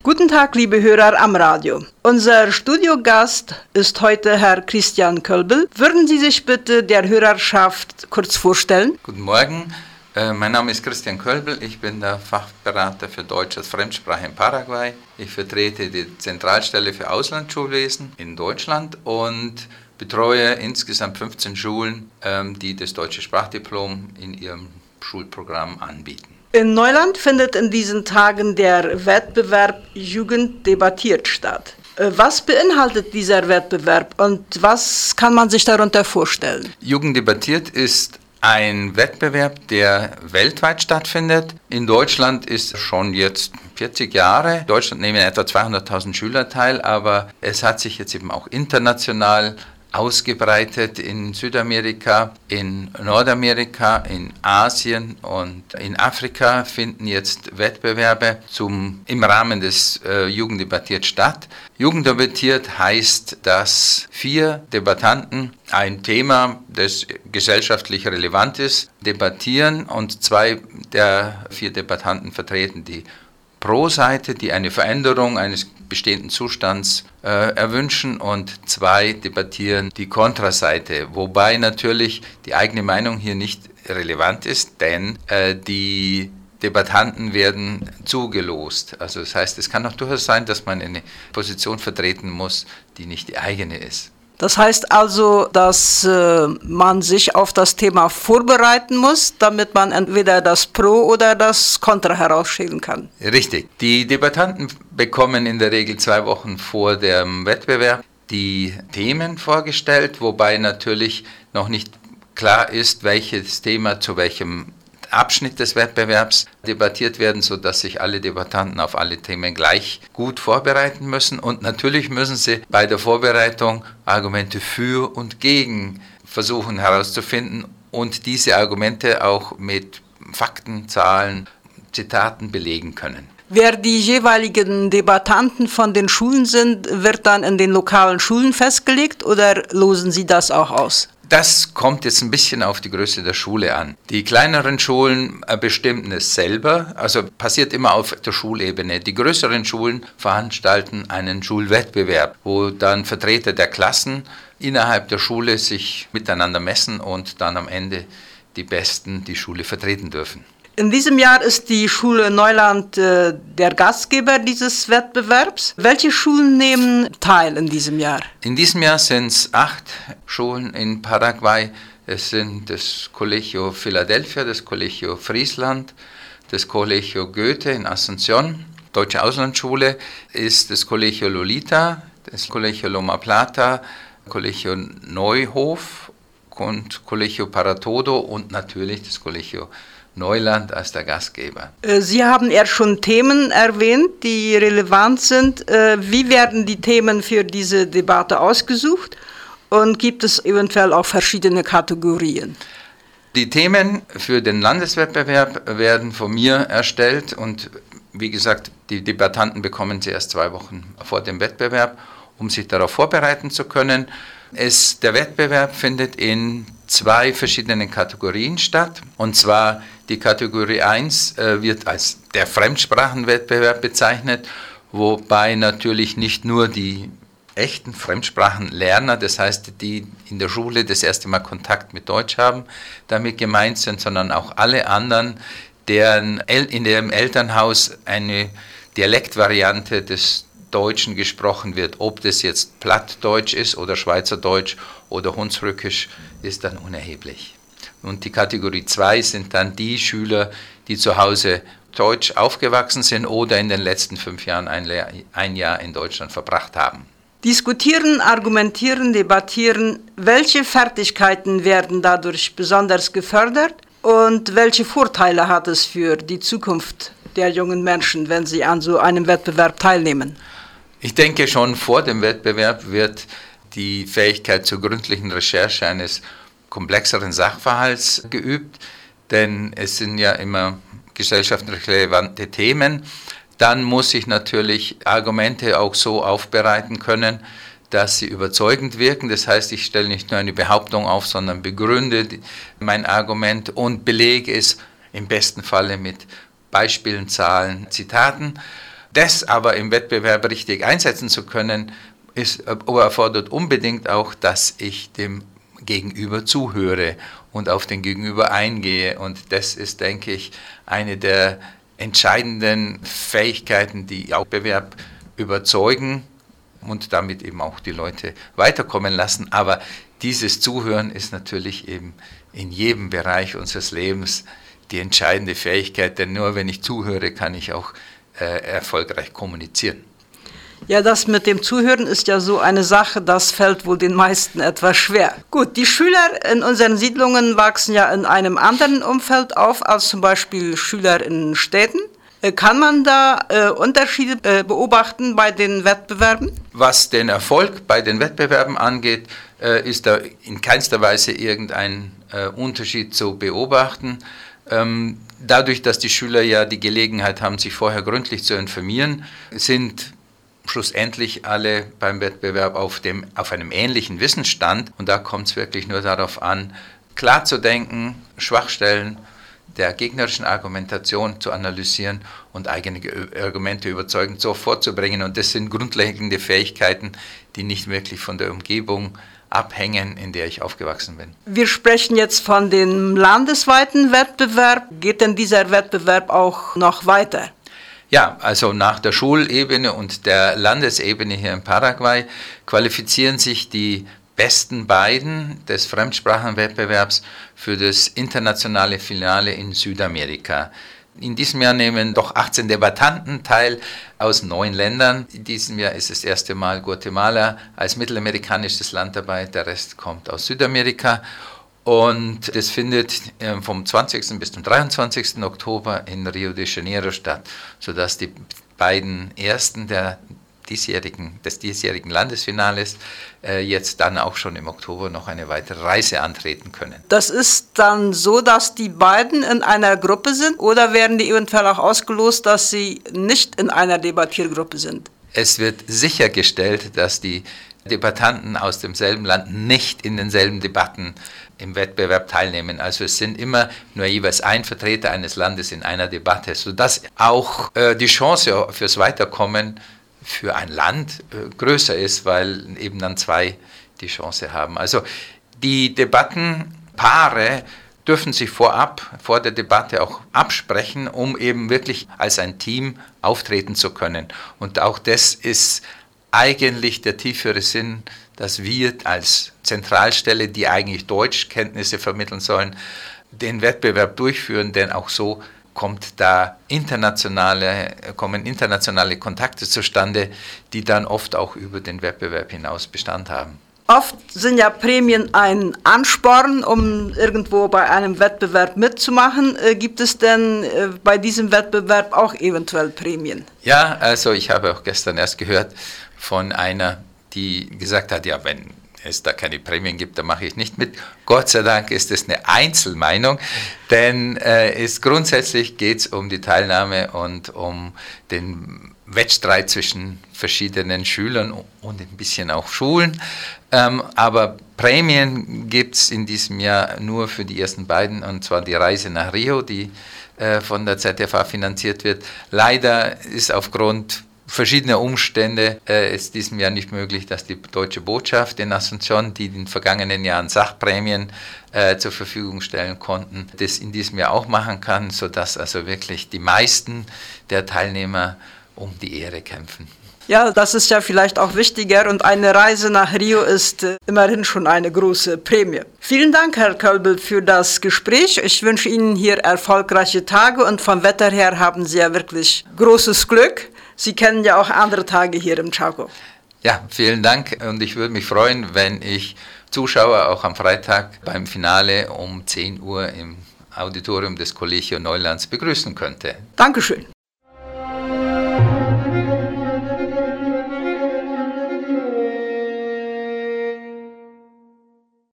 Guten Tag, liebe Hörer am Radio. Unser Studiogast ist heute Herr Christian Kölbl. Würden Sie sich bitte der Hörerschaft kurz vorstellen? Guten Morgen, mein Name ist Christian Kölbl. Ich bin der Fachberater für Deutsch als Fremdsprache in Paraguay. Ich vertrete die Zentralstelle für Auslandsschulwesen in Deutschland und betreue insgesamt 15 Schulen, die das deutsche Sprachdiplom in ihrem Schulprogramm anbieten. In Neuland findet in diesen Tagen der Wettbewerb Jugend debattiert statt. Was beinhaltet dieser Wettbewerb und was kann man sich darunter vorstellen? Jugend debattiert ist ein Wettbewerb, der weltweit stattfindet. In Deutschland ist es schon jetzt 40 Jahre. In Deutschland nehmen etwa 200.000 Schüler teil, aber es hat sich jetzt eben auch international ausgebreitet in Südamerika, in Nordamerika, in Asien und in Afrika finden jetzt Wettbewerbe im Rahmen des Jugend debattiert statt. Jugend debattiert heißt, dass 4 Debattanten ein Thema, das gesellschaftlich relevant ist, debattieren und 2 der 4 Debattanten vertreten die Pro-Seite, die eine Veränderung eines bestehenden Zustands erwünschen und 2 debattieren die Kontraseite, wobei natürlich die eigene Meinung hier nicht relevant ist, denn die Debattanten werden zugelost. Also das heißt, es kann auch durchaus sein, dass man eine Position vertreten muss, die nicht die eigene ist. Das heißt also, dass man sich auf das Thema vorbereiten muss, damit man entweder das Pro oder das Contra herausschälen kann. Richtig. Die Debattanten bekommen in der Regel 2 Wochen vor dem Wettbewerb die Themen vorgestellt, wobei natürlich noch nicht klar ist, welches Thema zu welchem Abschnitt des Wettbewerbs debattiert werden, sodass sich alle Debattanten auf alle Themen gleich gut vorbereiten müssen. Und natürlich müssen sie bei der Vorbereitung Argumente für und gegen versuchen herauszufinden und diese Argumente auch mit Fakten, Zahlen, Zitaten belegen können. Wer die jeweiligen Debattanten von den Schulen sind, wird dann in den lokalen Schulen festgelegt oder losen Sie das auch aus? Das kommt jetzt ein bisschen auf die Größe der Schule an. Die kleineren Schulen bestimmen es selber, also passiert immer auf der Schulebene. Die größeren Schulen veranstalten einen Schulwettbewerb, wo dann Vertreter der Klassen innerhalb der Schule sich miteinander messen und dann am Ende die Besten die Schule vertreten dürfen. In diesem Jahr ist die Schule Neuland der Gastgeber dieses Wettbewerbs. Welche Schulen nehmen teil in diesem Jahr? In diesem Jahr sind es 8 Schulen in Paraguay. Es sind das Colegio Philadelphia, das Colegio Friesland, das Colegio Goethe in Asunción. Deutsche Auslandsschule ist das Colegio Lolita, das Colegio Loma Plata, Colegio Neuhof und Colegio Paratodo und natürlich das Colegio Neuland als der Gastgeber. Sie haben ja schon Themen erwähnt, die relevant sind. Wie werden die Themen für diese Debatte ausgesucht und gibt es eventuell auch verschiedene Kategorien? Die Themen für den Landeswettbewerb werden von mir erstellt und wie gesagt, die Debattanten bekommen sie erst 2 Wochen vor dem Wettbewerb, um sich darauf vorbereiten zu können. Der Wettbewerb findet in 2 verschiedenen Kategorien statt. Und zwar die Kategorie 1 wird als der Fremdsprachenwettbewerb bezeichnet, wobei natürlich nicht nur die echten Fremdsprachenlerner, das heißt die in der Schule das erste Mal Kontakt mit Deutsch haben, damit gemeint sind, sondern auch alle anderen, deren in dem Elternhaus eine Dialektvariante des Deutschen gesprochen wird. Ob das jetzt Plattdeutsch ist oder Schweizerdeutsch oder Hunsrückisch, ist dann unerheblich. Und die Kategorie 2 sind dann die Schüler, die zu Hause deutsch aufgewachsen sind oder in den letzten 5 Jahren ein Jahr in Deutschland verbracht haben. Diskutieren, argumentieren, debattieren. Welche Fertigkeiten werden dadurch besonders gefördert und welche Vorteile hat es für die Zukunft der jungen Menschen, wenn sie an so einem Wettbewerb teilnehmen? Ich denke, schon vor dem Wettbewerb wird die Fähigkeit zur gründlichen Recherche eines komplexeren Sachverhalts geübt, denn es sind ja immer gesellschaftlich relevante Themen. Dann muss ich natürlich Argumente auch so aufbereiten können, dass sie überzeugend wirken. Das heißt, ich stelle nicht nur eine Behauptung auf, sondern begründe mein Argument und belege es im besten Falle mit Beispielen, Zahlen, Zitaten. Das aber im Wettbewerb richtig einsetzen zu können, erfordert unbedingt auch, dass ich dem Gegenüber zuhöre und auf den Gegenüber eingehe. Und das ist, denke ich, eine der entscheidenden Fähigkeiten, die auch Wettbewerb überzeugen und damit eben auch die Leute weiterkommen lassen. Aber dieses Zuhören ist natürlich eben in jedem Bereich unseres Lebens die entscheidende Fähigkeit, denn nur wenn ich zuhöre, kann ich auch erfolgreich kommunizieren. Ja, das mit dem Zuhören ist ja so eine Sache, das fällt wohl den meisten etwas schwer. Gut, die Schüler in unseren Siedlungen wachsen ja in einem anderen Umfeld auf als zum Beispiel Schüler in Städten. Kann man da Unterschiede beobachten bei den Wettbewerben? Was den Erfolg bei den Wettbewerben angeht, ist da in keinster Weise irgendein Unterschied zu beobachten. Dadurch, dass die Schüler ja die Gelegenheit haben, sich vorher gründlich zu informieren, sind schlussendlich alle beim Wettbewerb auf einem ähnlichen Wissensstand. Und da kommt es wirklich nur darauf an, klar zu denken, Schwachstellen der gegnerischen Argumentation zu analysieren und eigene Argumente überzeugend so vorzubringen. Und das sind grundlegende Fähigkeiten, die nicht wirklich von der Umgebung abhängen, in der ich aufgewachsen bin. Wir sprechen jetzt von dem landesweiten Wettbewerb. Geht denn dieser Wettbewerb auch noch weiter? Ja, also nach der Schulebene und der Landesebene hier in Paraguay qualifizieren sich die besten beiden des Fremdsprachenwettbewerbs für das internationale Finale in Südamerika. In diesem Jahr nehmen doch 18 Debattanten teil aus 9 Ländern. In diesem Jahr ist das erste Mal Guatemala als mittelamerikanisches Land dabei, der Rest kommt aus Südamerika. Und das findet vom 20. bis zum 23. Oktober in Rio de Janeiro statt, sodass die beiden Ersten des diesjährigen Landesfinales jetzt dann auch schon im Oktober noch eine weitere Reise antreten können. Das ist dann so, dass die beiden in einer Gruppe sind oder werden die eventuell auch ausgelost, dass sie nicht in einer Debattiergruppe sind? Es wird sichergestellt, dass die Debattanten aus demselben Land nicht in denselben Debatten im Wettbewerb teilnehmen. Also es sind immer nur jeweils ein Vertreter eines Landes in einer Debatte, sodass auch die Chance fürs Weiterkommen für ein Land größer ist, weil eben dann 2 die Chance haben. Also die Debattenpaare dürfen sich vor der Debatte auch absprechen, um eben wirklich als ein Team auftreten zu können. Und auch das ist eigentlich der tiefere Sinn, dass wir als Zentralstelle, die eigentlich Deutschkenntnisse vermitteln sollen, den Wettbewerb durchführen, denn auch so kommen internationale Kontakte zustande, die dann oft auch über den Wettbewerb hinaus Bestand haben. Oft sind ja Prämien ein Ansporn, um irgendwo bei einem Wettbewerb mitzumachen. Gibt es denn bei diesem Wettbewerb auch eventuell Prämien? Ja, also ich habe auch gestern erst gehört von einer, die gesagt hat, ja, wenn es da keine Prämien gibt, dann mache ich nicht mit. Gott sei Dank ist es eine Einzelmeinung, denn grundsätzlich geht es um die Teilnahme und um den Wettstreit zwischen verschiedenen Schülern und ein bisschen auch Schulen. Aber Prämien gibt es in diesem Jahr nur für die ersten beiden, und zwar die Reise nach Rio, die von der ZFA finanziert wird. Leider ist aufgrund verschiedener Umstände ist diesem Jahr nicht möglich, dass die Deutsche Botschaft in Asunción, die in den vergangenen Jahren Sachprämien zur Verfügung stellen konnten, das in diesem Jahr auch machen kann, sodass also wirklich die meisten der Teilnehmer um die Ehre kämpfen. Ja, das ist ja vielleicht auch wichtiger, und eine Reise nach Rio ist immerhin schon eine große Prämie. Vielen Dank, Herr Kölbel, für das Gespräch. Ich wünsche Ihnen hier erfolgreiche Tage, und vom Wetter her haben Sie ja wirklich großes Glück. Sie kennen ja auch andere Tage hier im Chaco. Ja, vielen Dank, und ich würde mich freuen, wenn ich Zuschauer auch am Freitag beim Finale um 10 Uhr im Auditorium des Collegio Neulands begrüßen könnte. Dankeschön.